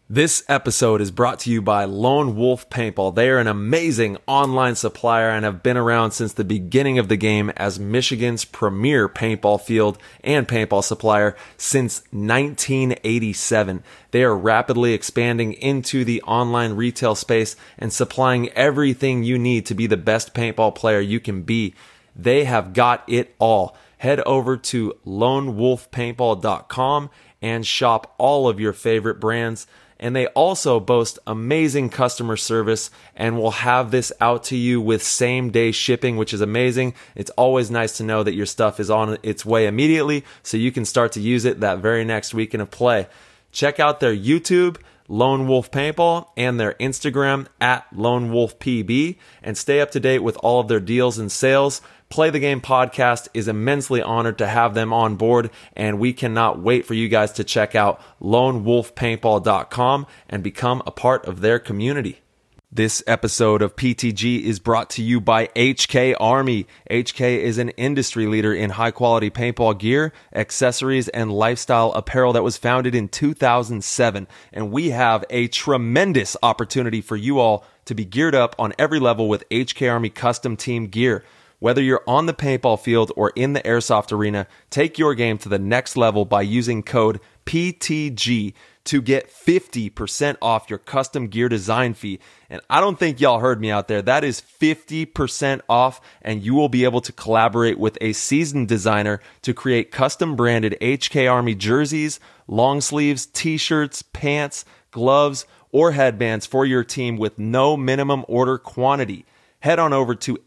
This episode is brought to you by Lone Wolf Paintball. They are an amazing online supplier and have been around since the beginning of the game as Michigan's premier paintball field and paintball supplier since 1987. They are rapidly expanding into the online retail space and supplying everything you need to be the best paintball player you can be. They have got it all. Head over to lonewolfpaintball.com and shop all of your favorite brands. And they also boast amazing customer service and will have this out to you with same day shipping, which is amazing. It's always nice to know that your stuff is on its way immediately so you can start to use it that very next weekend of play. Check out their YouTube, Lone Wolf Paintball, and their Instagram at Lone Wolf PB, and stay up to date with all of their deals and sales. Play the Game podcast is immensely honored to have them on board, and we cannot wait for you guys to check out lonewolfpaintball.com and become a part of their community. This episode of PTG is brought to you by HK Army. HK is an industry leader in high-quality paintball gear, accessories, and lifestyle apparel that was founded in 2007. And we have a tremendous opportunity for you all to be geared up on every level with HK Army custom team gear. Whether you're on the paintball field or in the airsoft arena, take your game to the next level by using code PTG to get 50% off your custom gear design fee. And I don't think y'all heard me out there. That is 50% off, and you will be able to collaborate with a seasoned designer to create custom branded HK Army jerseys, long sleeves, t-shirts, pants, gloves, or headbands for your team with no minimum order quantity. Head on over to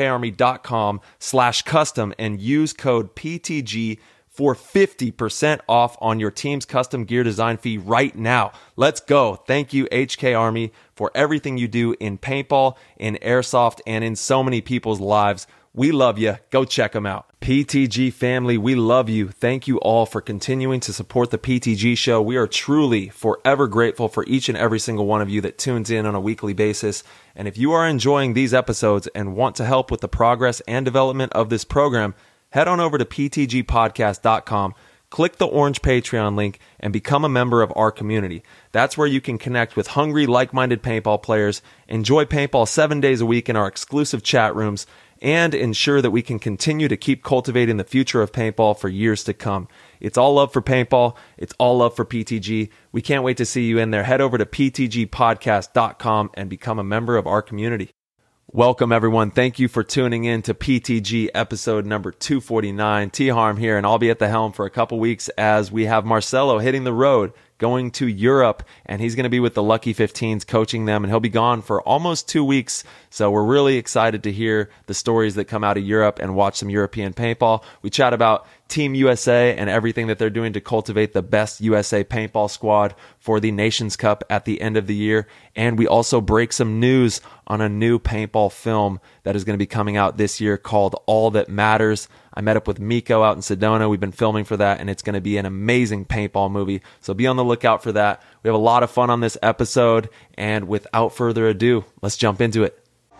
hkarmy.com/custom and use code PTG for 50% off on your team's custom gear design fee right now. Let's go. Thank you, HK Army, for everything you do in paintball, in airsoft, and in so many people's lives. We love you. Go check them out. PTG family, we love you. Thank you all for continuing to support the PTG show. We are truly forever grateful for each and every single one of you that tunes in on a weekly basis. And if you are enjoying these episodes and want to help with the progress and development of this program, head on over to ptgpodcast.com, click the orange Patreon link, and become a member of our community. That's where you can connect with hungry, like-minded paintball players, enjoy paintball 7 days a week in our exclusive chat rooms, and ensure that we can continue to keep cultivating the future of paintball for years to come. It's all love for paintball. It's all love for PTG. We can't wait to see you in there. Head over to ptgpodcast.com and become a member of our community. Welcome, everyone. Thank you for tuning in to PTG episode number 249. T-Harm here, and I'll be at the helm for a couple weeks as we have Marcelo hitting the road, going to Europe, and he's going to be with the Lucky 15s coaching them, and he'll be gone for almost 2 weeks. So we're really excited to hear the stories that come out of Europe and watch some European paintball. We chat about Team USA and everything that they're doing to cultivate the best USA paintball squad for the Nations Cup at the end of the year. And we also break some news on a new paintball film that is going to be coming out this year called All That Matters. I met up with Miko out in Sedona. We've been filming for that, and it's going to be an amazing paintball movie. So be on the lookout for that. We have a lot of fun on this episode, and without further ado, let's jump into it.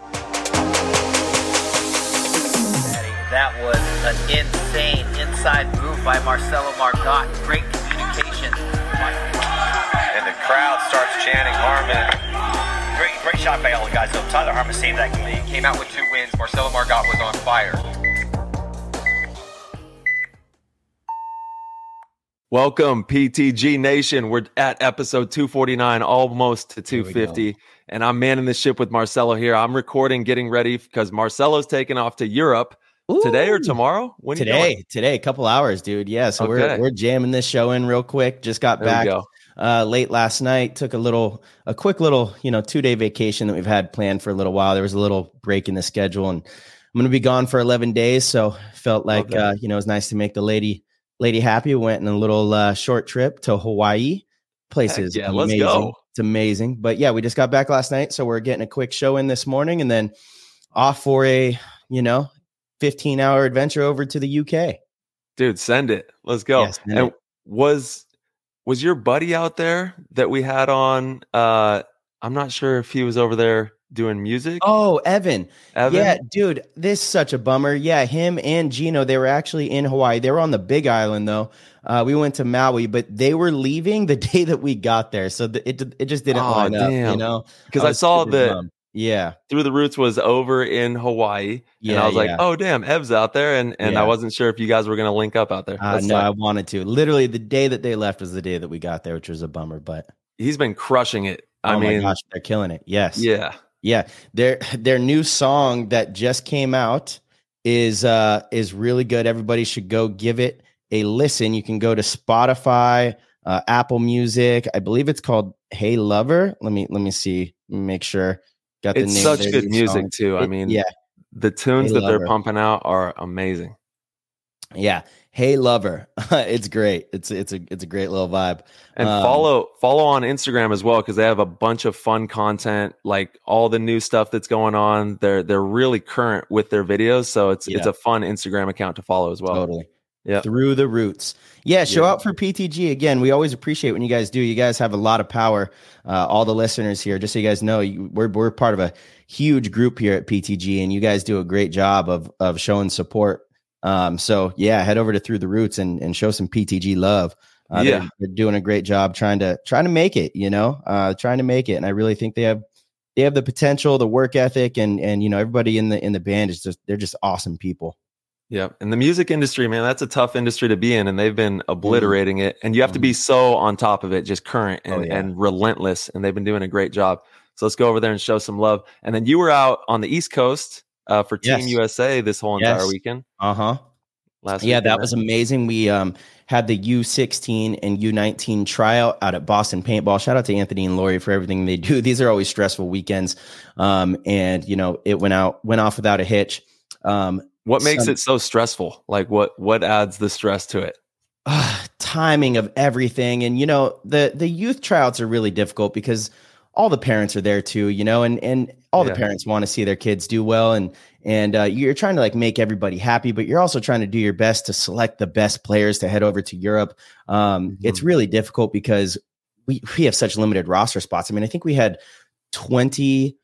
That was an insane inside move by Marcelo Margot. Great communication. And the crowd starts chanting Harmon. Great shot by all the guys. So Tyler Harmon saved that game. He came out with 2 wins. Marcelo Margot was on fire. Welcome, PTG Nation. We're at episode 249, almost to 250, and I'm manning the ship with Marcelo here. I'm recording, getting ready, because Marcelo's taking off to Europe. Ooh. Today or tomorrow? When today, a couple hours, dude. Yeah, so okay. we're jamming this show in real quick. Just got back late last night. Took a quick little 2-day vacation that we've had planned for a little while. There was a little break in the schedule, and I'm going to be gone for 11 days. So felt like it was nice to make the lady happy. Went on a little short trip to Hawaii. Places, yeah, amazing. Let's go. It's amazing. But yeah, we just got back last night, so we're getting a quick show in this morning, and then off for a 15-hour adventure over to the UK. Dude, send it. Let's go. Yes, and was your buddy out there that we had on? I'm not sure if he was over there doing music. Oh, Evan. Yeah, dude, this is such a bummer. Yeah, him and Gino, they were actually in Hawaii. They were on the Big Island, though. We went to Maui, but they were leaving the day that we got there, so it just didn't line up. You know, because I saw that. Yeah, Through the Roots was over in Hawaii, and I was like, "Oh, damn, Ev's out there," and I wasn't sure if you guys were going to link up out there. No, I wanted to. Literally, the day that they left was the day that we got there, which was a bummer. But he's been crushing it. I mean, my gosh, they're killing it. Yes, yeah. Their new song that just came out is really good. Everybody should go give it a listen. You can go to Spotify, Apple Music. I believe it's called "Hey Lover." Let me see. Let me make sure. It's such good music too. I mean, the tunes that they're pumping out are amazing. Yeah, Hey Lover, it's great. It's a great little vibe. And follow on Instagram as well, because they have a bunch of fun content, like all the new stuff that's going on. They're really current with their videos, so it's a fun Instagram account to follow as well. Totally. Yeah. Through the Roots. Yeah, show out for PTG. Again, we always appreciate when you guys do. You guys have a lot of power. All the listeners here, just so you guys know, we're part of a huge group here at PTG, and you guys do a great job of showing support. So yeah, head over to Through the Roots and show some PTG love. They're doing a great job trying to make it, trying to make it. And I really think they have the potential, the work ethic, and everybody in the band they're just awesome people. Yeah. And the music industry, man, that's a tough industry to be in, and they've been obliterating it. And you have to be so on top of it, just current and relentless. And they've been doing a great job. So let's go over there and show some love. And then you were out on the East Coast for Team USA this whole entire weekend. Last weekend, that was amazing. We had the U16 and U19 tryout out at Boston Paintball. Shout out to Anthony and Lori for everything they do. These are always stressful weekends. And it went off without a hitch. What makes it so stressful? Like what adds the stress to it? Timing of everything. And, the youth tryouts are really difficult because all the parents are there too, and all the parents want to see their kids do well. And you're trying to make everybody happy, but you're also trying to do your best to select the best players to head over to Europe. It's really difficult because we have such limited roster spots. I mean, I think we had 20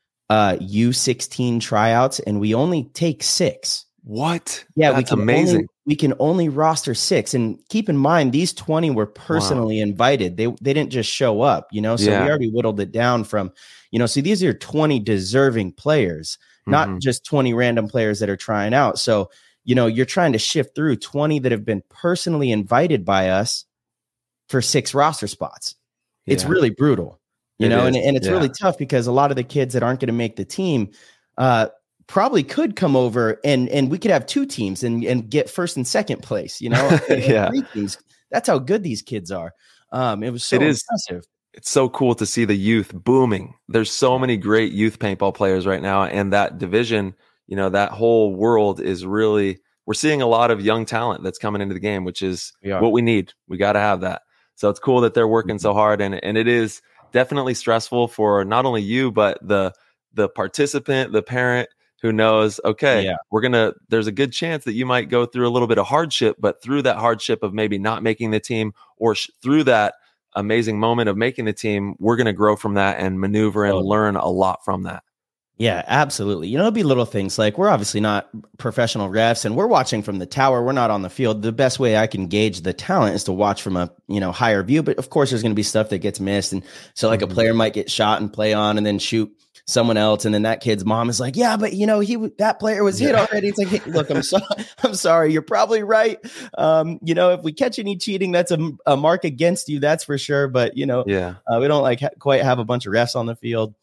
U16 tryouts and we only take 6. What? Yeah, that's amazing. We can only roster 6, and keep in mind these 20 were personally invited. They didn't just show up, so we already whittled it down from, so these are 20 deserving players, not just 20 random players that are trying out. So, you're trying to shift through 20 that have been personally invited by us for 6 roster spots. Yeah. It's really brutal, and it's really tough because a lot of the kids that aren't going to make the team, probably could come over and we could have 2 teams and get first and second place, 3 teams. That's how good these kids are. It was so impressive. It's so cool to see the youth booming. There's so many great youth paintball players right now. And that division, that whole world is really, we're seeing a lot of young talent that's coming into the game, which is what we need. We got to have that. So it's cool that they're working so hard. And it is definitely stressful for not only you, but the participant, the parent, who knows, there's a good chance that you might go through a little bit of hardship, but through that hardship of maybe not making the team or through that amazing moment of making the team, we're going to grow from that and maneuver and learn a lot from that. Yeah, absolutely. It'll be little things like we're obviously not professional refs and we're watching from the tower. We're not on the field. The best way I can gauge the talent is to watch from a, higher view. But of course, there's going to be stuff that gets missed. And so a player might get shot and play on and then shoot someone else, and then that kid's mom is like, yeah, but that player was hit already. It's like, hey, look, I'm sorry, you're probably right. If we catch any cheating, that's a mark against you, that's for sure. But we don't quite have a bunch of refs on the field.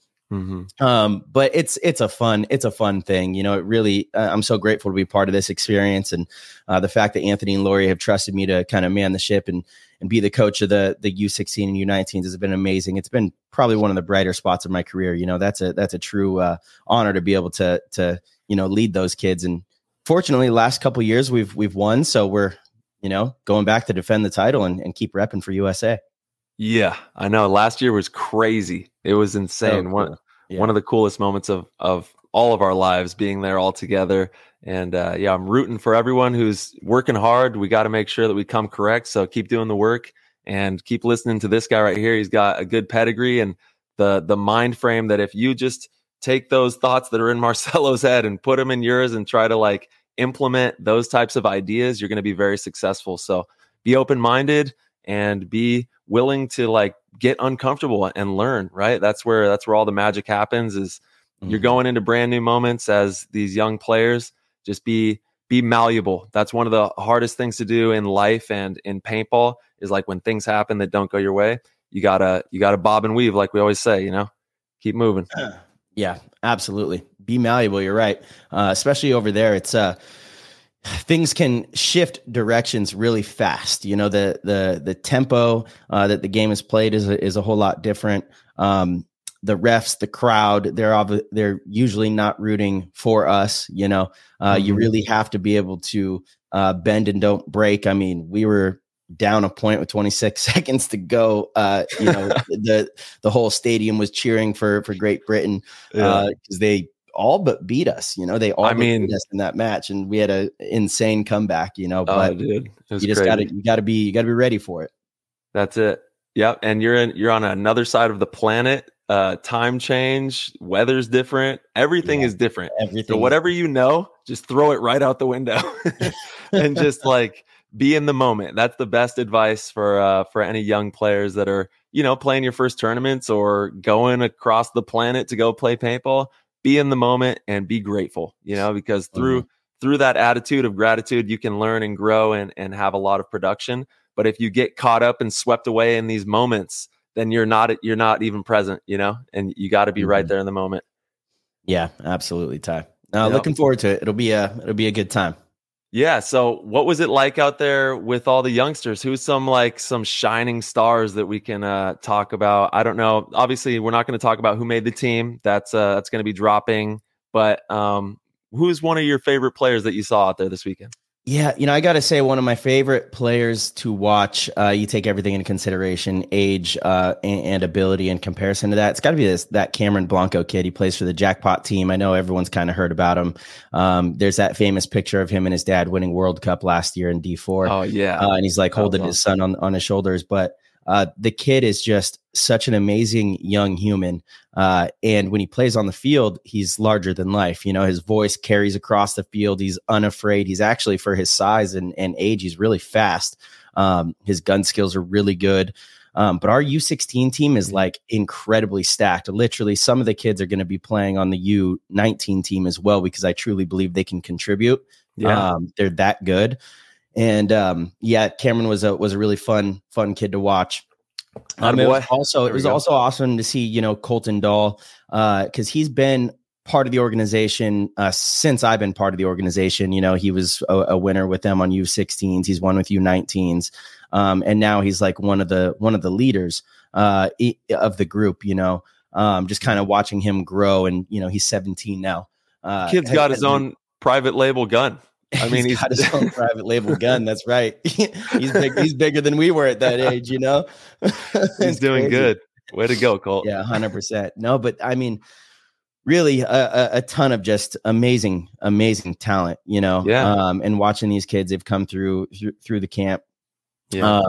But it's a fun thing. It really, I'm so grateful to be part of this experience, and the fact that Anthony and Lori have trusted me to kind of man the ship and be the coach of the U16 and U19s has been amazing. It's been probably one of the brighter spots of my career. That's a true honor to be able to lead those kids. And fortunately, the last couple of years we've won, so we're going back to defend the title and keep repping for USA. Yeah, I know. Last year was crazy. It was insane. So cool. One of the coolest moments of all of our lives, being there all together. And I'm rooting for everyone who's working hard. We got to make sure that we come correct. So keep doing the work and keep listening to this guy right here. He's got a good pedigree and the mind frame that if you just take those thoughts that are in Marcelo's head and put them in yours and try to implement those types of ideas, you're going to be very successful. So be open-minded and be willing to like get uncomfortable and learn, right? That's where all the magic happens, is you're going into brand new moments as these young players. Just be malleable. That's one of the hardest things to do in life and in paintball, is like when things happen that don't go your way, you gotta bob and weave, like we always say, keep moving. Yeah, absolutely. Be malleable. You're right. Especially over there, it's things can shift directions really fast. The tempo that the game is played is a whole lot different. The refs, the crowd, they're usually not rooting for us. You really have to be able to bend and don't break. I mean, we were down a point with 26 seconds to go. The whole stadium was cheering for Great Britain because they all but beat us. They all beat us in that match, and we had an insane comeback. But dude, you just gotta be ready for it. That's it. Yep. And you're on another side of the planet. Time change, weather's different, everything is different. So whatever just throw it right out the window and just like be in the moment. That's the best advice for any young players that are, playing your first tournaments or going across the planet to go play paintball. Be in the moment and be grateful, because through that attitude of gratitude, you can learn and grow and have a lot of production. But if you get caught up and swept away in these moments, then you're not even present, and you got to be right there in the moment. Yeah, absolutely, Ty. Looking forward to it. It'll be a good time. Yeah. So what was it like out there with all the youngsters? Who's some shining stars that we can talk about? I don't know. Obviously, we're not going to talk about who made the team. That's going to be dropping. But who's one of your favorite players that you saw out there this weekend? Yeah, I got to say, one of my favorite players to watch, you take everything into consideration, age and ability in comparison to that. It's got to be that Cameron Blanco kid. He plays for the Jackpot team. I know everyone's kind of heard about him. There's that famous picture of him and his dad winning World Cup last year in D4. Oh, yeah. And he's like holding his son on his shoulders. But the kid is just such an amazing young human. And when he plays on the field, he's larger than life. His voice carries across the field. He's unafraid. He's actually, for his size and age, he's really fast. His gun skills are really good. But our U16 team is like incredibly stacked. Literally, some of the kids are going to be playing on the U19 team as well, because I truly believe they can contribute. Yeah. They're that good. And Cameron was a really fun kid to watch. It was also awesome to see, Colton Dahl, because he's been part of the organization since I've been part of the organization. He was a winner with them on U16s. He's won with U19s, and now he's like one of the leaders of the group. Just kind of watching him grow, and he's 17 now. Kid's got his own private label gun. I mean, he's got his own private label gun. That's right. He's big. He's bigger than we were at that age, He's doing crazy. Good. Way to go, Colt. Yeah, 100%. No, but I mean, really a ton of just amazing talent, Yeah. And watching these kids, they've come through the camp, yeah.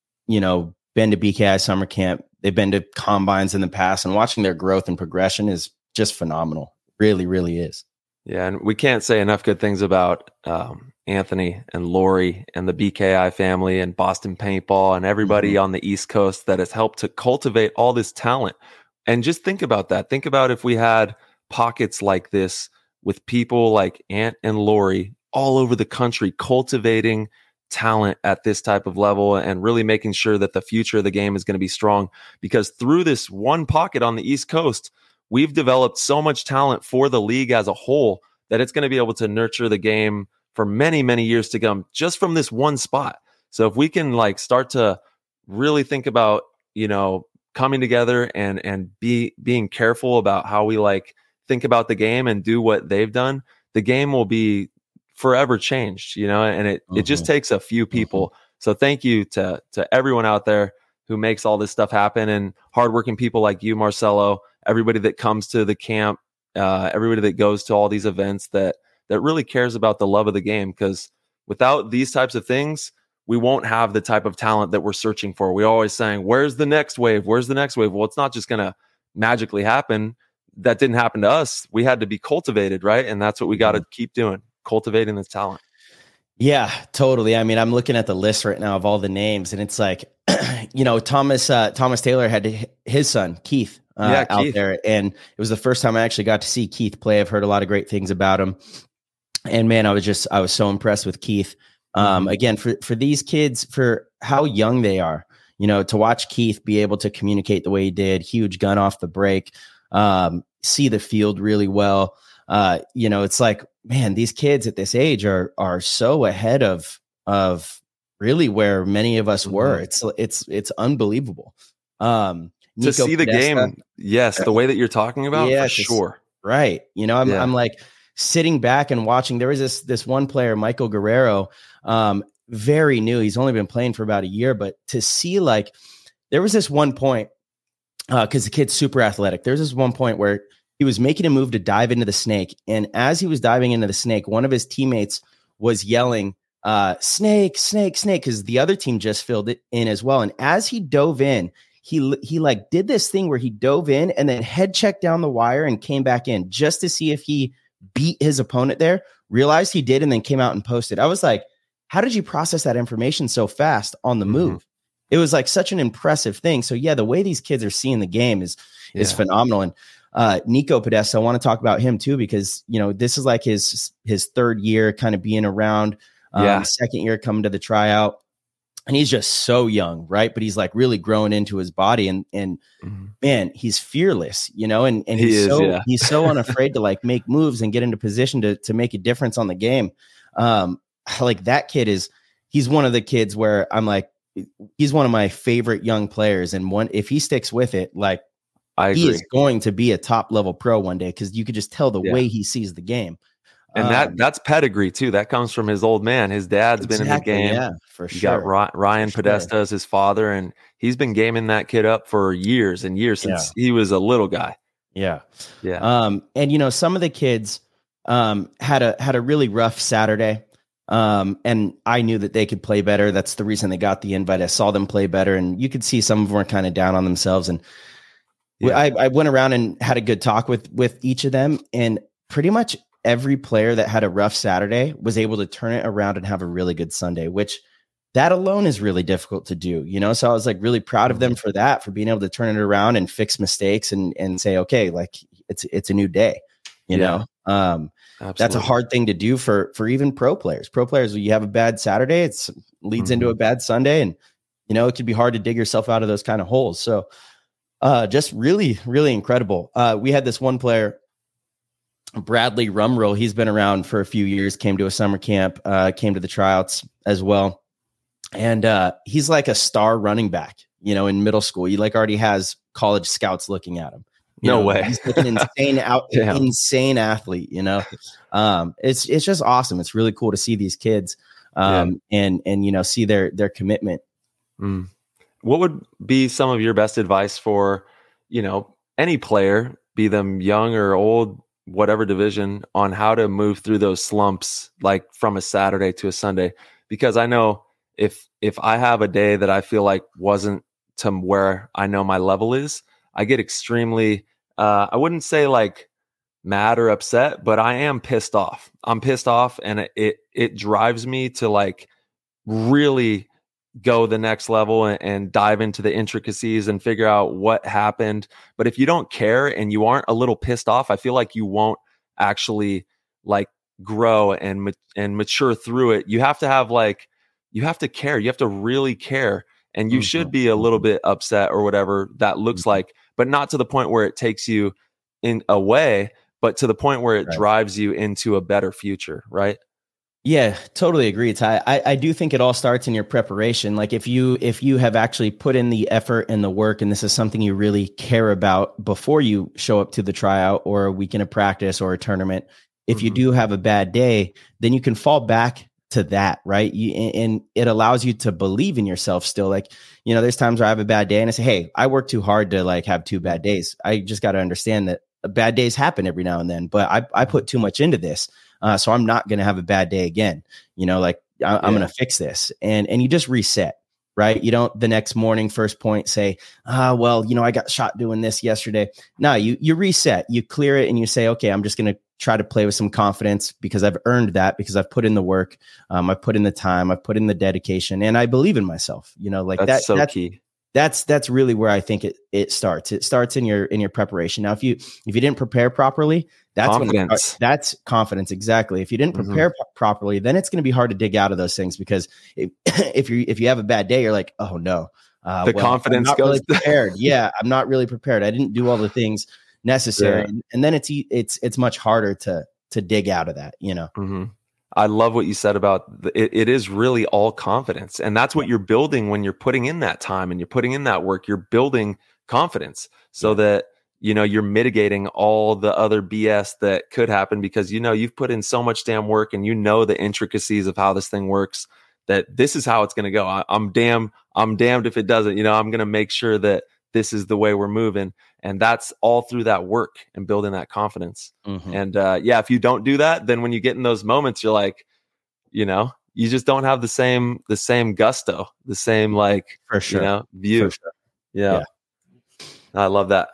Been to BKI summer camp. They've been to combines in the past, and watching their growth and progression is just phenomenal. Really, really is. Yeah, and we can't say enough good things about Anthony and Lori and the BKI family and Boston Paintball and everybody on the East Coast that has helped to cultivate all this talent. And just think about that. Think about if we had pockets like this with people like Ant and Lori all over the country cultivating talent at this type of level and really making sure that the future of the game is going to be strong. Because through this one pocket on the East Coast, we've developed so much talent for the league as a whole that it's going to be able to nurture the game for many, many years to come just from this one spot. So if we can start to really think about, coming together and being careful about how we think about the game and do what they've done, the game will be forever changed, and it just takes a few people. So thank you to everyone out there who makes all this stuff happen, and hardworking people like you, Marcelo, everybody that comes to the camp, everybody that goes to all these events that really cares about the love of the game. Because without these types of things, we won't have the type of talent that we're searching for. We're always saying, where's the next wave? Where's the next wave? Well, it's not just going to magically happen. That didn't happen to us. We had to be cultivated, right? And that's what we got to keep doing, cultivating this talent. Yeah, totally. I mean, I'm looking at the list right now of all the names, and it's like, Thomas Taylor had his son, Keith, out Keith there. And it was the first time I actually got to see Keith play. I've heard a lot of great things about him. And man, I was so impressed with Keith. Again, for these kids, for how young they are, to watch Keith be able to communicate the way he did, huge gun off the break, see the field really well. It's like, man, these kids at this age are so ahead of really where many of us were. It's unbelievable. To see the game. Yes. The way that you're talking about, for sure. Right. I'm like sitting back and watching. There was this one player, Michael Guerrero, very new. He's only been playing for about a year, but to see, like, there was this one point, cause the kid's super athletic. There's this one point where he was making a move to dive into the snake. And as he was diving into the snake, one of his teammates was yelling, snake, snake, snake, because the other team just filled it in as well. And as he dove in, he like did this thing where he dove in and then head checked down the wire and came back in just to see if he beat his opponent there, realized he did, and then came out and posted. I was like, how did you process that information so fast on the move? It was like such an impressive thing. So yeah, the way these kids are seeing the game is phenomenal. And Nico Podesta, I want to talk about him too, because, this is like his third year kind of being around, second year coming to the tryout, and he's just so young, right? But he's like really growing into his body, and man, he's fearless, and he's so unafraid to like make moves and get into position to make a difference on the game. Like that kid he's one of the kids where I'm like, he's one of my favorite young players. And if he sticks with it, like, he is going to be a top level pro one day, because you could just tell the way he sees the game. And that's pedigree too. That comes from his old man. His dad's been in the game. Yeah, for you sure. Got Ryan Podesta as his father, and he's been gaming that kid up for years and years since he was a little guy. Yeah. Yeah. And some of the kids had a really rough Saturday. And I knew that they could play better. That's the reason they got the invite. I saw them play better, and you could see some of them were kind of down on themselves. And I went around and had a good talk with each of them, and pretty much every player that had a rough Saturday was able to turn it around and have a really good Sunday, which that alone is really difficult to do, So I was like really proud of them for that, for being able to turn it around and fix mistakes and say, okay, like it's a new day, you know? That's a hard thing to do for even pro players. Pro players, you have a bad Saturday, it leads into a bad Sunday, and it could be hard to dig yourself out of those kind of holes. So just really, really incredible. We had this one player, Bradley Rumroll. He's been around for a few years, came to a summer camp, came to the tryouts as well. And he's like a star running back, in middle school. He like already has college scouts looking at him. No way. He's like an insane athlete, It's just awesome. It's really cool to see these kids and see their commitment. What would be some of your best advice for, any player, be them young or old, whatever division, on how to move through those slumps, like from a Saturday to a Sunday? Because I know if I have a day that I feel like wasn't to where I know my level is, I get extremely, I wouldn't say like mad or upset, but I am pissed off. I'm pissed off, and it drives me to like really go the next level and dive into the intricacies and figure out what happened. But if you don't care and you aren't a little pissed off, I feel like you won't actually like grow and mature through it. You have to have you have to care. You have to really care. And you should be a little bit upset or whatever that looks like, but not to the point where it takes you in a way, but to the point where it drives you into a better future. Right. Yeah, totally agree, Ty. I do think it all starts in your preparation. Like if you have actually put in the effort and the work, and this is something you really care about before you show up to the tryout or a weekend of practice or a tournament, if you do have a bad day, then you can fall back to that, right? And it allows you to believe in yourself still. Like, there's times where I have a bad day and I say, hey, I work too hard to like have 2 bad days. I just got to understand that bad days happen every now and then, but I put too much into this. So I'm not going to have a bad day again. I'm going to fix this. And you just reset, right? You don't the next morning, first point say, I got shot doing this yesterday. No, you reset, you clear it, and you say, okay, I'm just going to try to play with some confidence because I've earned that, because I've put in the work. I've put in the time, I've put in the dedication, and I believe in myself, like that's so key. That's really where I think it starts. It starts in your preparation. Now, if you didn't prepare properly, that's confidence. That's confidence. Exactly. If you didn't prepare properly, then it's going to be hard to dig out of those things, because if you have a bad day, you're like, oh no, confidence goes really prepared. Yeah, I'm not really prepared. I didn't do all the things necessary, and then it's much harder to dig out of that. I love what you said about it is really all confidence. And that's what you're building when you're putting in that time and you're putting in that work. You're building confidence so that, you're mitigating all the other BS that could happen, because, you've put in so much damn work and the intricacies of how this thing works, that this is how it's going to go. I'm damned if it doesn't. I'm going to make sure that this is the way we're moving. And that's all through that work and building that confidence. And if you don't do that, then when you get in those moments, you're like, you just don't have the same gusto, the same, like, for sure, view. For sure. Yeah. I love that.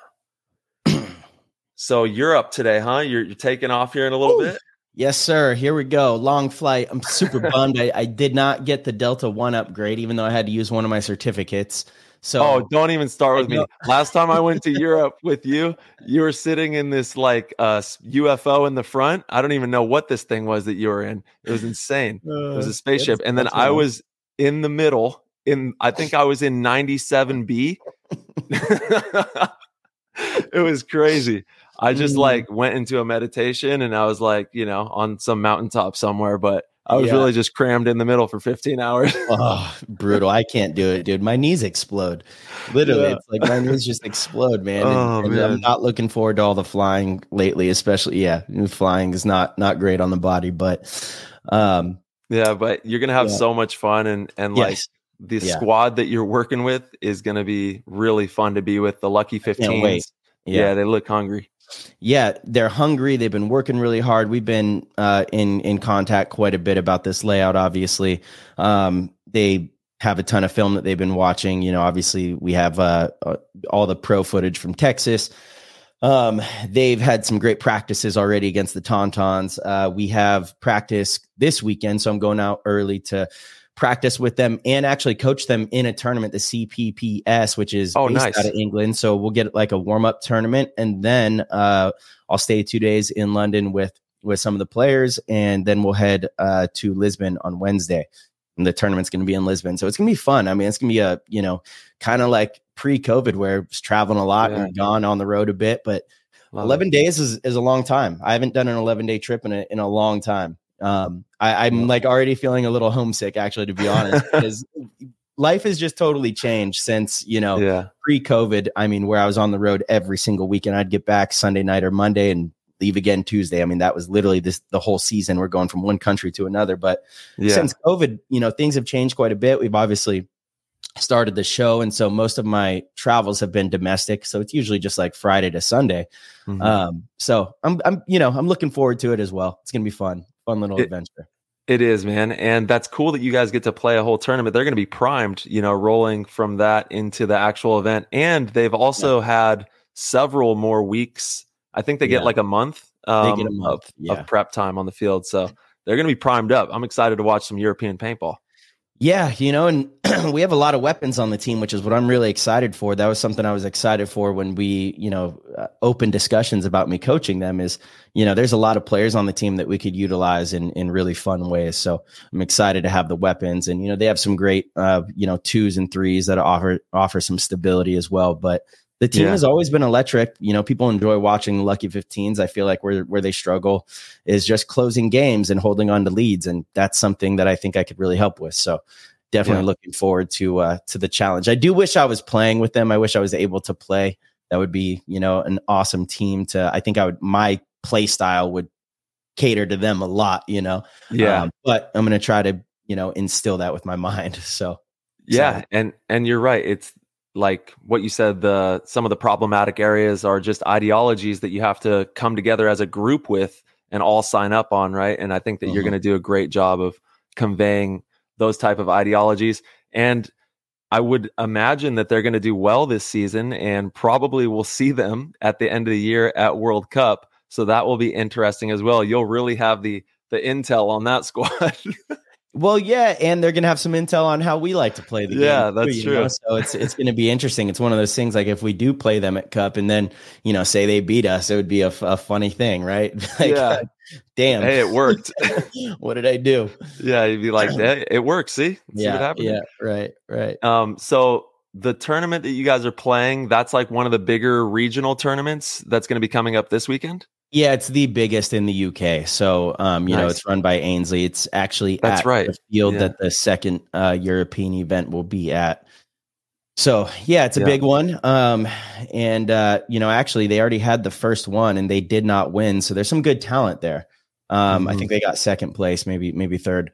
So you're up today, huh? You're taking off here in a little bit. Yes, sir. Here we go. Long flight. I'm super bummed. I did not get the Delta One upgrade, even though I had to use one of my certificates. So, don't even start with me. Last time I went to Europe with you, you were sitting in this like UFO in the front. I don't even know what this thing was that you were in. It was insane. It was a spaceship. And then I was in the middle I think I was in 97B. It was crazy. I just went into a meditation, and I was like, on some mountaintop somewhere, but I was really just crammed in the middle for 15 hours. Oh, brutal. I can't do it, dude. My knees explode. Literally. It's like my knees just explode, man. And I'm not looking forward to all the flying lately, especially, flying is not great on the body, but but you're going to have so much fun, and like the squad that you're working with is going to be really fun to be with. The Lucky 15s. Yeah, they look hungry. Yeah, they're hungry. They've been working really hard. We've been in contact quite a bit about this layout, obviously. They have a ton of film that they've been watching. Obviously, we have all the pro footage from Texas. They've had some great practices already against the Tauntauns. We have practice this weekend, so I'm going out early to practice with them and actually coach them in a tournament, the CPPS, which is based out of England. So we'll get like a warm-up tournament, and then I'll stay 2 days in London with some of the players, and then we'll head to Lisbon on Wednesday. And the tournament's going to be in Lisbon. So it's going to be fun. I mean, it's going to be kind of like pre-COVID, where it's traveling a lot and gone on the road a bit, but 11 days is a long time. I haven't done an 11-day trip in a long time. I'm like already feeling a little homesick, actually, to be honest, because life has just totally changed since, pre-COVID. I mean, where I was on the road every single weekend. I'd get back Sunday night or Monday and leave again Tuesday. I mean, that was literally the whole season. We're going from one country to another. But since COVID, things have changed quite a bit. We've obviously started the show, and so most of my travels have been domestic. So it's usually just like Friday to Sunday. So I'm looking forward to it as well. It's gonna be fun little adventure. It is, man. And that's cool that you guys get to play a whole tournament. They're going to be primed, rolling from that into the actual event. And they've also had several more weeks. I think they get like a month, of prep time on the field. So they're going to be primed up. I'm excited to watch some European paintball. Yeah, and we have a lot of weapons on the team, which is what I'm really excited for. That was something I was excited for when we, open discussions about me coaching them is, there's a lot of players on the team that we could utilize in really fun ways. So I'm excited to have the weapons, and, they have some great, 2s and 3s that offer some stability as well. But the team has always been electric. People enjoy watching the Lucky 15s. I feel like where they struggle is just closing games and holding on to leads. And that's something that I think I could really help with. So definitely looking forward to the challenge. I do wish I was playing with them. I wish I was able to play. That would be, an awesome team my play style would cater to them a lot, but I'm going to try to, instill that with my mind. So, and you're right. It's like what you said, some of the problematic areas are just ideologies that you have to come together as a group with and all sign up on. Right. And I think that you're going to do a great job of conveying those type of ideologies. And I would imagine that they're going to do well this season, and probably we'll see them at the end of the year at World Cup. So that will be interesting as well. You'll really have the intel on that squad. Well, yeah, and they're going to have some intel on how we like to play the game. Yeah, that's true. So it's going to be interesting. It's one of those things, like if we do play them at Cup and then, say they beat us, it would be a funny thing, right? Like, yeah. Damn. Hey, it worked. What did I do? Yeah, you'd be like, hey, it works. See what happened? Yeah, right. So the tournament that you guys are playing, that's like one of the bigger regional tournaments that's going to be coming up this weekend? Yeah, it's the biggest in the UK. So, Nice. it's run by Ainsley. It's actually That's right. the field that the second European event will be at. So, yeah, it's a big one. Actually, they already had the first one and they did not win. So there's some good talent there. I think they got second place, maybe third.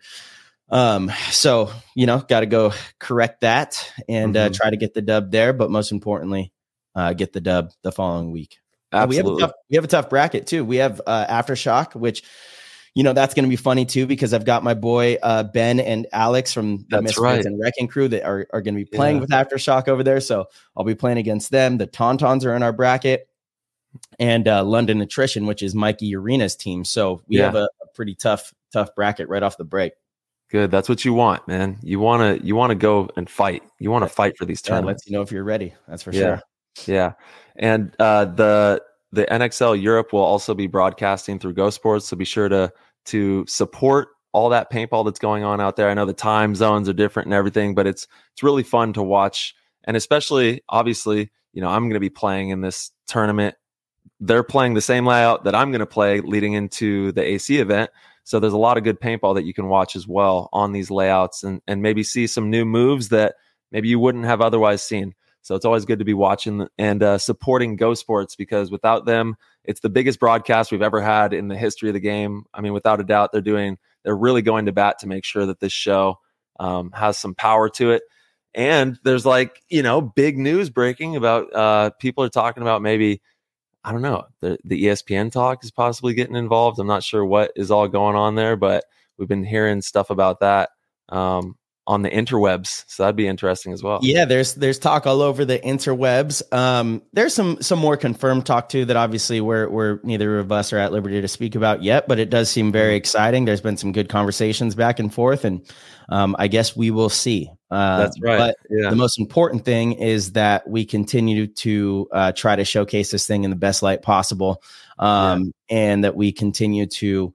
So, got to go correct that and try to get the dub there. But most importantly, get the dub the following week. Absolutely. We have a tough bracket too. We have Aftershock, which, that's going to be funny too, because I've got my boy Ben and Alex from the Misfits and Wrecking Crew that are going to be playing with Aftershock over there. So I'll be playing against them. The Tauntauns are in our bracket, and London Attrition, which is Mikey Arena's team. So we have a pretty tough bracket right off the break. Good. That's what you want, man. You want to go and fight. You want to fight for these tournaments. Lets you know if you're ready. That's for sure. Yeah. And the NXL Europe will also be broadcasting through Go Sports. So be sure to support all that paintball that's going on out there. I know the time zones are different and everything, but it's really fun to watch. And especially, obviously, I'm going to be playing in this tournament. They're playing the same layout that I'm going to play leading into the AC event. So there's a lot of good paintball that you can watch as well on these layouts and maybe see some new moves that maybe you wouldn't have otherwise seen. So it's always good to be watching and supporting Go Sports, because without them, it's the biggest broadcast we've ever had in the history of the game. I mean, without a doubt, they're really going to bat to make sure that this show has some power to it. And there's big news breaking about people are talking about maybe, I don't know, the ESPN talk is possibly getting involved. I'm not sure what is all going on there, but we've been hearing stuff about that on the interwebs. So that'd be interesting as well. Yeah, there's talk all over the interwebs. There's some more confirmed talk too that obviously we're neither of us are at liberty to speak about yet, but it does seem very exciting. There's been some good conversations back and forth, and I guess we will see. That's right. But the most important thing is that we continue to try to showcase this thing in the best light possible, and that we continue to,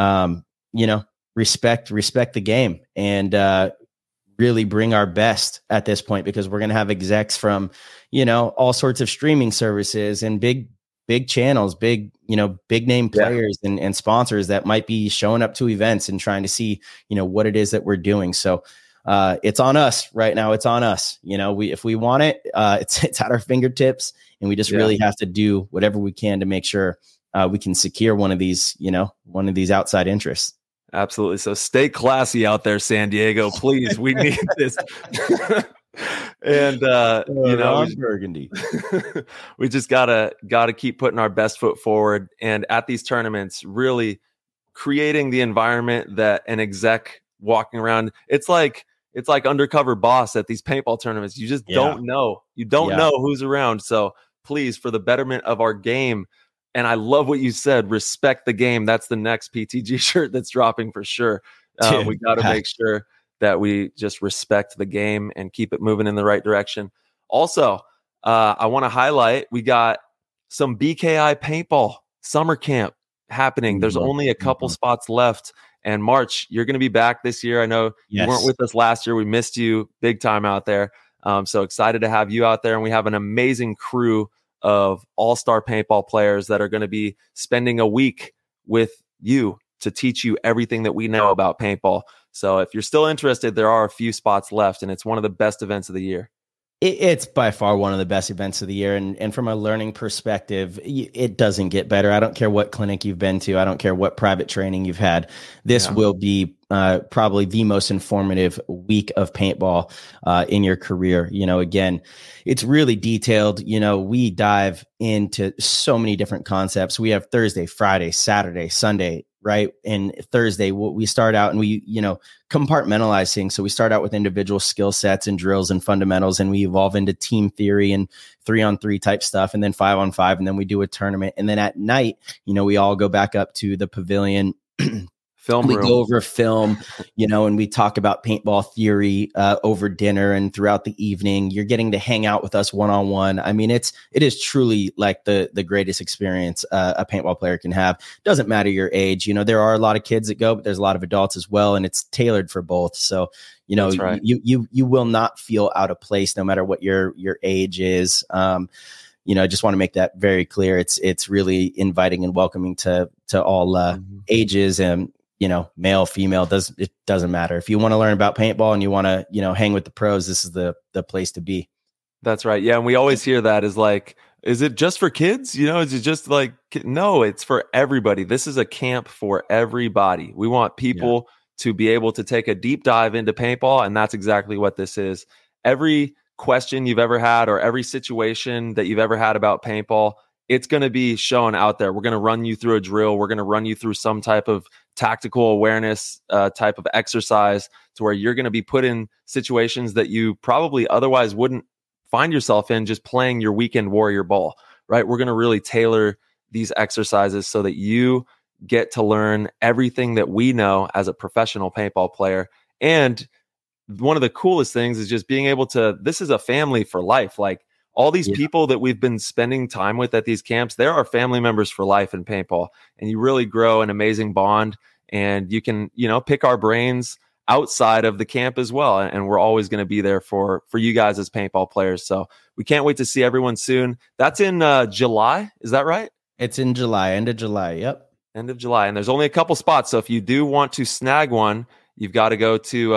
respect the game and really bring our best at this point, because we're going to have execs from, all sorts of streaming services and big channels, big name players and sponsors that might be showing up to events and trying to see, what it is that we're doing. So it's on us right now. It's on us. If we want it, it's at our fingertips, and we just really have to do whatever we can to make sure we can secure one of these outside interests. Absolutely. So stay classy out there, San Diego, please. We need this. And Burgundy. We just gotta keep putting our best foot forward, and at these tournaments, really creating the environment that an exec walking around. It's like undercover boss at these paintball tournaments. You just don't know. You don't know who's around. So please, for the betterment of our game. And I love what you said, respect the game. That's the next PTG shirt that's dropping for sure. We got to make sure that we just respect the game and keep it moving in the right direction. Also, I want to highlight, we got some BKI paintball summer camp happening. There's only a couple spots left. And March, you're going to be back this year. I know you weren't with us last year. We missed you big time out there. So excited to have you out there. And we have an amazing crew of all-star paintball players that are going to be spending a week with you to teach you everything that we know about paintball. So if you're still interested, there are a few spots left, and it's one of the best events of the year. It's by far one of the best events of the year. And from a learning perspective, it doesn't get better. I don't care what clinic you've been to. I don't care what private training you've had. This will be probably the most informative week of paintball in your career. Again, it's really detailed. We dive into so many different concepts. We have Thursday, Friday, Saturday, Sunday right? And Thursday, we start out and we, compartmentalize things. So we start out with individual skill sets and drills and fundamentals, and we evolve into team theory and 3-on-3 type stuff, and then 5-on-5, and then we do a tournament. And then at night, we all go back up to the pavilion. We go over film, and we talk about paintball theory over dinner and throughout the evening. You're getting to hang out with us one-on-one. I mean, it is truly like the greatest experience a paintball player can have. Doesn't matter your age. There are a lot of kids that go, but there's a lot of adults as well, and it's tailored for both. So, That's right. you will not feel out of place no matter what your age is. I just want to make that very clear. It's really inviting and welcoming to all ages, and male, female, it doesn't matter. If you want to learn about paintball and you want to, hang with the pros, this is the place to be. That's right. Yeah. And we always hear that is like, is it just for kids? Is it just like, no, it's for everybody. This is a camp for everybody. We want people to be able to take a deep dive into paintball. And that's exactly what this is. Every question you've ever had or every situation that you've ever had about paintball, it's going to be shown out there. We're going to run you through a drill. We're going to run you through some type of tactical awareness type of exercise to where you're going to be put in situations that you probably otherwise wouldn't find yourself in just playing your weekend warrior ball, right? We're going to really tailor these exercises so that you get to learn everything that we know as a professional paintball player. And one of the coolest things is just being able to, this is a family for life. Like, all these people that we've been spending time with at these camps, there are family members for life in paintball, and you really grow an amazing bond, and you can, pick our brains outside of the camp as well. And we're always going to be there for you guys as paintball players. So we can't wait to see everyone soon. That's in July. Is that right? It's in July, end of July. Yep. End of July. And there's only a couple spots. So if you do want to snag one, you've got to go to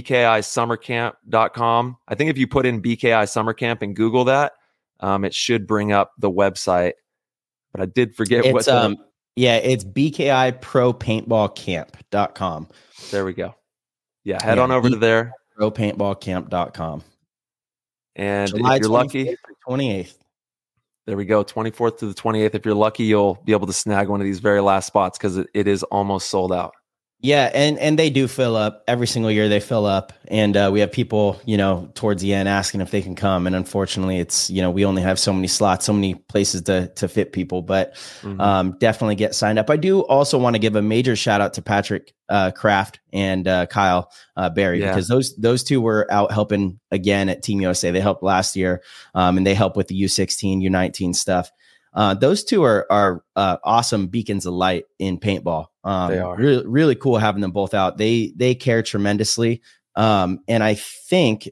bkisummercamp.com. I think if you put in BKI Summer Camp and Google that, it should bring up the website. But I did forget it's bkipropaintballcamp.com. There we go. Yeah, head on over to there. Propaintballcamp.com. And July if you're lucky, 28th. There we go, 24th to the 28th. If you're lucky, you'll be able to snag one of these very last spots because it is almost sold out. Yeah, and they do fill up every single year. They fill up, and we have people, towards the end asking if they can come. And unfortunately, it's we only have so many slots, so many places to fit people. But definitely get signed up. I do also want to give a major shout out to Patrick Kraft and Kyle Berry, because those two were out helping again at Team USA. They helped last year, and they help with the U16, U19 stuff. Those two are awesome beacons of light in paintball. They are really, really cool having them both out. They care tremendously. And I think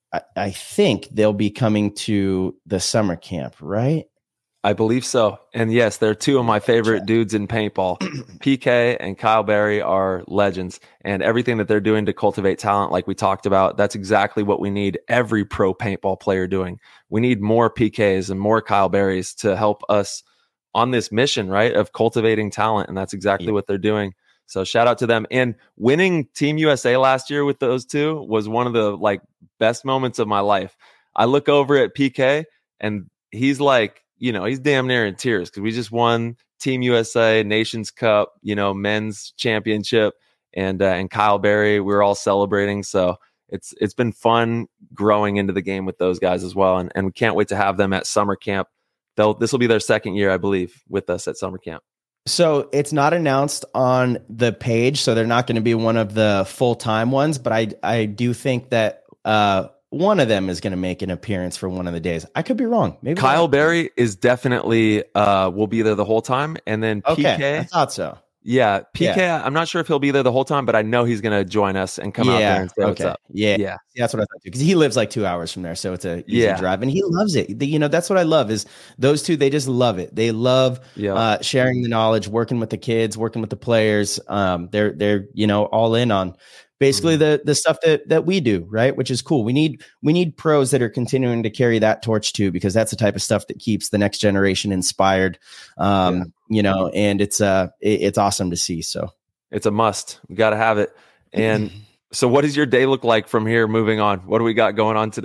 they'll be coming to the summer camp, right? I believe so. And yes, they're two of my favorite dudes in paintball. PK and Kyle Berry are legends, and everything that they're doing to cultivate talent, like we talked about, that's exactly what we need every pro paintball player doing. We need more PKs and more Kyle Berrys to help us on this mission, right, of cultivating talent. And that's exactly what they're doing. So shout out to them. And winning Team USA last year with those two was one of the best moments of my life. I look over at PK and he's like, he's damn near in tears because we just won Team USA Nations Cup, men's championship, and Kyle Berry, we were all celebrating. So it's been fun growing into the game with those guys as well. And we can't wait to have them at summer camp. This will be their second year, I believe, with us at summer camp. So it's not announced on the page, so they're not going to be one of the full-time ones, but I do think that one of them is going to make an appearance for one of the days. I could be wrong. Maybe Kyle Berry is definitely will be there the whole time, and then PK. I thought so. Yeah, PK. Yeah. I'm not sure if he'll be there the whole time, but I know he's going to join us and come out there and say what's up. Yeah, that's what I thought too. Because he lives like 2 hours from there, so it's a easy drive, and he loves it. That's what I love is those two. They just love it. They love sharing the knowledge, working with the kids, working with the players. They're all in on basically the stuff that we do, right? Which is cool. We need pros that are continuing to carry that torch too, because that's the type of stuff that keeps the next generation inspired. And it's awesome to see. So it's a must. We got to have it. And so what does your day look like from here moving on? What do we got going on today?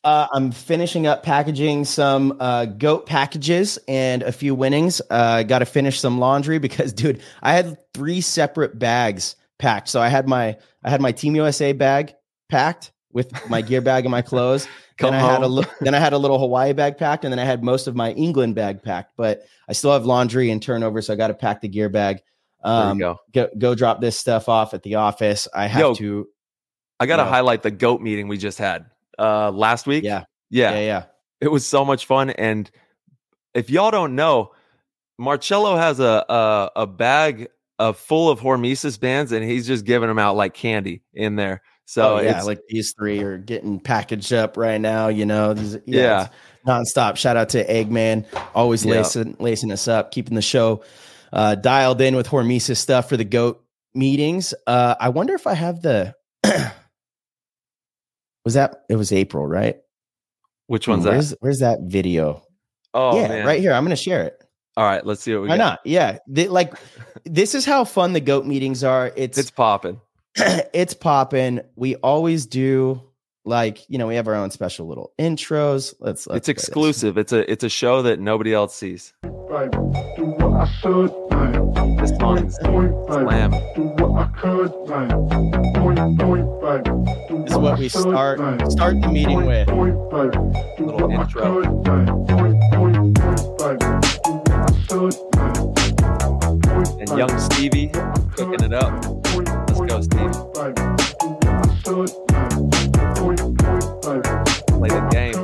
I'm finishing up packaging some goat packages and a few winnings. Got to finish some laundry because, dude, I had 3 separate bags packed. So I had my Team USA bag packed with my gear bag and my clothes. Then I had a little Hawaii bag packed, and then I had most of my England bag packed. But I still have laundry and turnover, so I got to pack the gear bag. There you go drop this stuff off at the office. I got to highlight the GOAT meeting we just had last week. Yeah. It was so much fun. And if y'all don't know, Marcello has a bag full of Hormesis bands, and he's just giving them out like candy in there. So it's like these 3 are getting packaged up right now. You know, it's nonstop. Shout out to Eggman, always lacing us up, keeping the show dialed in with Hormesis stuff for the GOAT meetings. I wonder if I have the. It was April, right? Which one's that? Where's that video? Oh, yeah, man. Right here. I'm going to share it. All right, let's see what we got. Why not? Yeah. This is how fun the GOAT meetings are. It's popping. It's popping. We always do we have our own special little intros. Let's it's exclusive. It's a show that nobody else sees. This song's slam. This is what we start the meeting with. Little intro. And young Stevie cooking it up. Let's go, Steve. Play the game.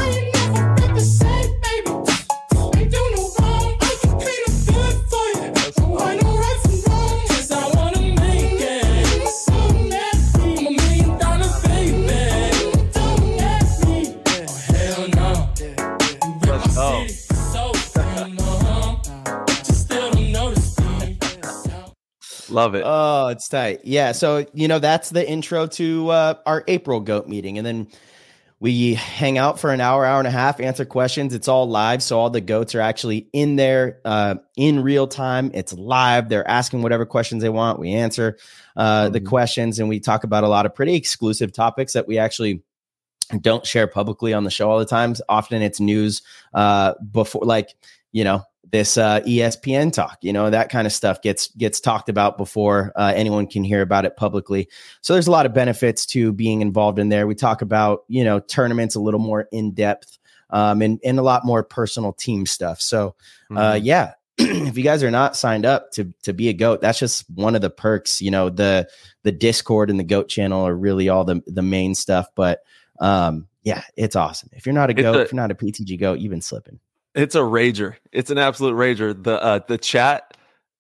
Love it. Oh, it's tight. Yeah. So, that's the intro to our April GOAT meeting. And then we hang out for an hour and a half, answer questions. It's all live. So all the GOATs are actually in there in real time. It's live. They're asking whatever questions they want. We answer the questions, and we talk about a lot of pretty exclusive topics that we actually don't share publicly on the show all the time. Often it's news before, this ESPN talk, that kind of stuff gets talked about before anyone can hear about it publicly. So there's a lot of benefits to being involved in there. We talk about, tournaments a little more in depth and a lot more personal team stuff. So if you guys are not signed up to be a GOAT, that's just one of the perks. The Discord and the GOAT channel are really all the main stuff. But it's awesome. If you're not a GOAT, if you're not a PTG GOAT, you've been slipping. It's a rager. It's an absolute rager. The chat,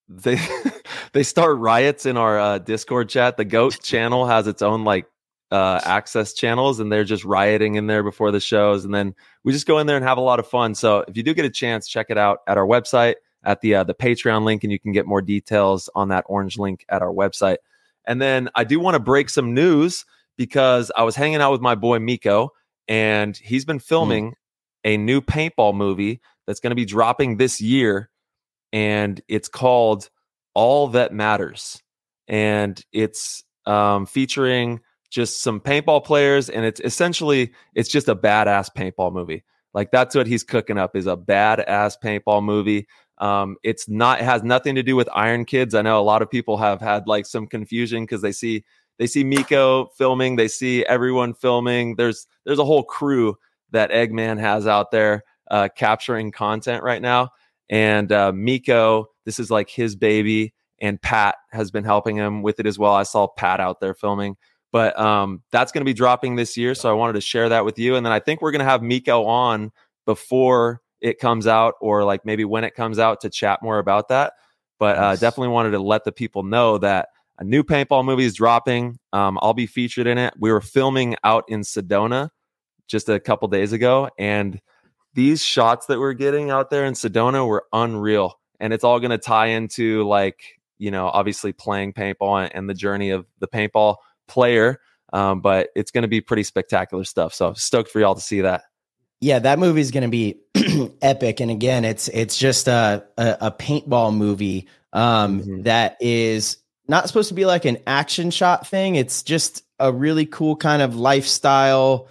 they start riots in our Discord chat. The GOAT channel has its own access channels, and they're just rioting in there before the shows. And then we just go in there and have a lot of fun. So if you do get a chance, check it out at our website at the Patreon link, and you can get more details on that orange link at our website. And then I do want to break some news because I was hanging out with my boy Miko, and he's been filming a new paintball movie that's going to be dropping this year, and it's called All That Matters, and it's featuring just some paintball players, and it's just a badass paintball movie. That's what he's cooking up, is a badass paintball movie. It has nothing to do with Iron Kids. I know a lot of people have had some confusion because they see Miko filming, they see everyone filming. There's a whole crew that Eggman has out there capturing content right now. And Miko, this is his baby, and Pat has been helping him with it as well. I saw Pat out there filming, but that's going to be dropping this year. So I wanted to share that with you. And then I think we're going to have Miko on before it comes out, or maybe when it comes out, to chat more about that. But definitely wanted to let the people know that a new paintball movie is dropping. I'll be featured in it. We were filming out in Sedona just a couple days ago, and these shots that we're getting out there in Sedona were unreal. And it's all going to tie into obviously playing paintball and the journey of the paintball player. But it's going to be pretty spectacular stuff. So stoked for y'all to see that. Yeah, that movie is going to be epic. And again, it's just a paintball movie that is not supposed to be an action shot thing. It's just a really cool kind of lifestyle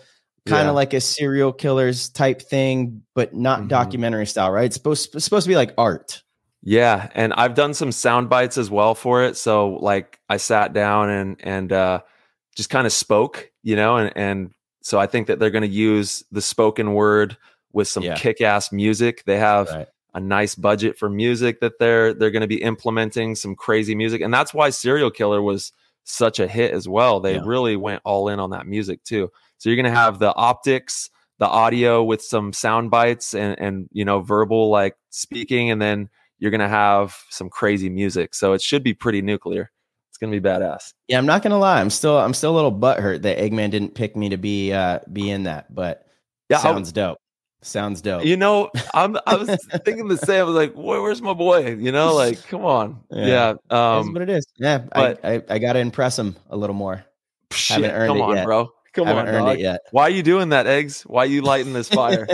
kind of like a serial killers type thing, but not documentary style, right? It's supposed to be like art. Yeah, and I've done some sound bites as well for it. So like I sat down and just kind of spoke, and so I think that they're going to use the spoken word with some kick-ass music. They have a nice budget for music that they're going to be implementing some crazy music, and that's why Serial Killer was such a hit as well. They really went all in on that music too. So you're going to have the optics, the audio with some sound bites and verbal like speaking, and then you're going to have some crazy music. So it should be pretty nuclear. It's going to be badass. Yeah, I'm not going to lie. I'm still a little butthurt that Eggman didn't pick me to be in that, but sounds dope. Sounds dope. I was thinking the same. I was like, where's my boy? Like, come on. Yeah. It is what it is. Yeah. But I got to impress him a little more. Haven't earned it yet. Bro. Come on, earned it yet. Why are you doing that, Eggs? Why are you lighting this fire?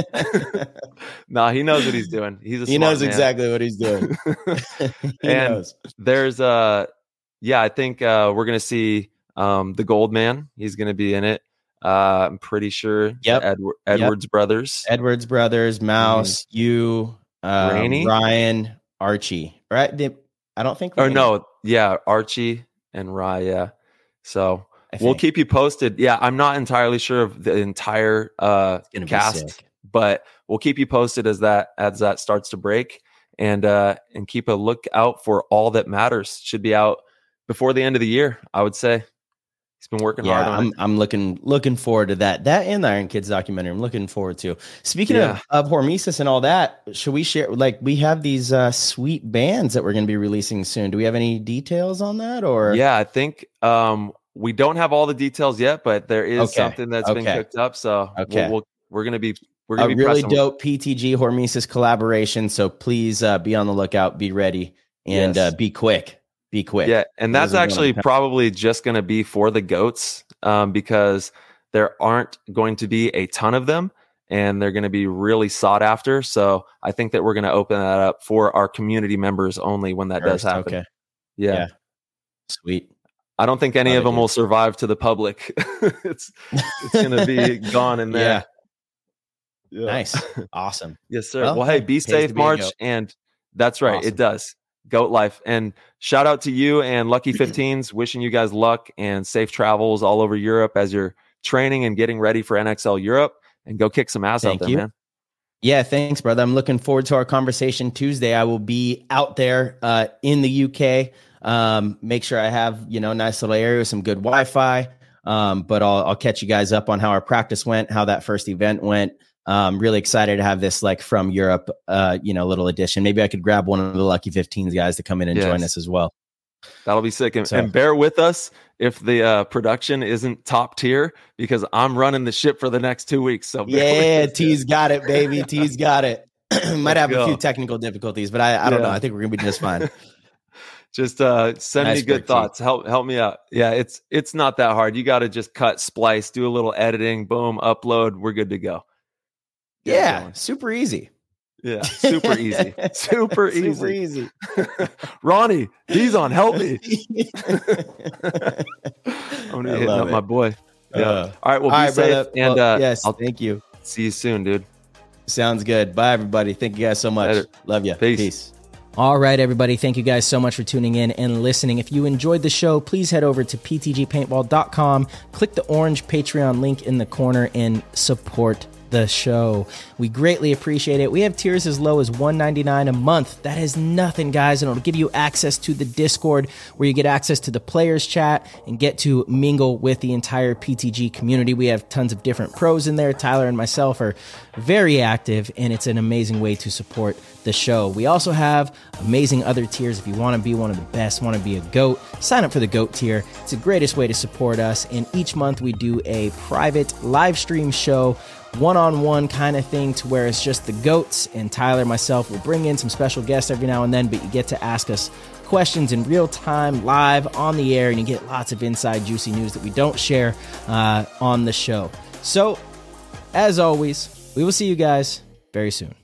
Nah, he knows what he's doing. He knows exactly what he's doing. Knows. There's I think we're gonna see the Goldman. He's gonna be in it. I'm pretty sure. Yep. Edwards brothers. Edwards brothers. Mouse. You. Ryan. Archie. Right? I don't think. No. Yeah, Archie and Rye. Yeah. So. We'll keep you posted. Yeah, I'm not entirely sure of the entire cast, but we'll keep you posted as that starts to break, and keep a lookout for All That Matters. Should be out before the end of the year, I would say. He's been working hard on it. I'm looking forward to that and the Iron Kids documentary. I'm looking forward to. Speaking of Hormesis and all that, should we share? Like, we have these sweet bands that we're going to be releasing soon. Do we have any details on that? Or I think we don't have all the details yet, but there is something that's been cooked up. So we're going to be a really dope PTG Hormesis collaboration. So please be on the lookout, be ready, and be quick. Be quick. Yeah, and that's actually probably just going to be for the goats because there aren't going to be a ton of them, and they're going to be really sought after. So I think that we're going to open that up for our community members only when that does happen. Okay. Yeah. Sweet. I don't think any of them will survive to the public. It's going to be gone in there. Yeah. Nice. Awesome. Yes, sir. Well, hey, be safe, March. And that's right. Awesome. It does. Goat life. And shout out to you and Lucky 15s. Wishing you guys luck and safe travels all over Europe as you're training and getting ready for NXL Europe, and go kick some ass out there, man. Yeah, thanks, brother. I'm looking forward to our conversation Tuesday. I will be out there in the UK. Make sure I have, nice little area with some good Wi-Fi. But I'll catch you guys up on how our practice went, how that first event went. Really excited to have this from Europe, little addition. Maybe I could grab one of the Lucky 15s guys to come in and join us as well. That'll be sick. And bear with us if the production isn't top tier, because I'm running the ship for the next 2 weeks. So T's got it, baby. T's got it. Might have a few technical difficulties, but I don't know. I think we're gonna be just fine. Just send me good thoughts. Help me out. Yeah, it's not that hard. You got to just cut, splice, do a little editing, boom, upload. We're good to go. Super easy. Yeah, super easy. Super easy. Ronnie, he's on. Help me. I'm gonna hit up my boy. Yeah. All right. Well, be safe. Brother. And thank you. See you soon, dude. Sounds good. Bye, everybody. Thank you guys so much. Later. Love you. Peace. All right, everybody. Thank you guys so much for tuning in and listening. If you enjoyed the show, please head over to ptgpaintball.com, click the orange Patreon link in the corner, and support the show. We greatly appreciate it. We have tiers as low as $1.99 a month. That is nothing, guys, and it'll give you access to the Discord, where you get access to the players chat and get to mingle with the entire PTG community. We have tons of different pros in there. Tyler and myself are very active, and it's an amazing way to support the show. We also have amazing other tiers. If you want to be one of the best, want to be a GOAT, sign up for the GOAT tier. It's the greatest way to support us, and each month we do a private live stream show, one-on-one kind of thing, to where it's just the GOATs, and Tyler, myself, will bring in some special guests every now and then, but you get to ask us questions in real time, live on the air, and you get lots of inside juicy news that we don't share on the show. So, as always, we will see you guys very soon.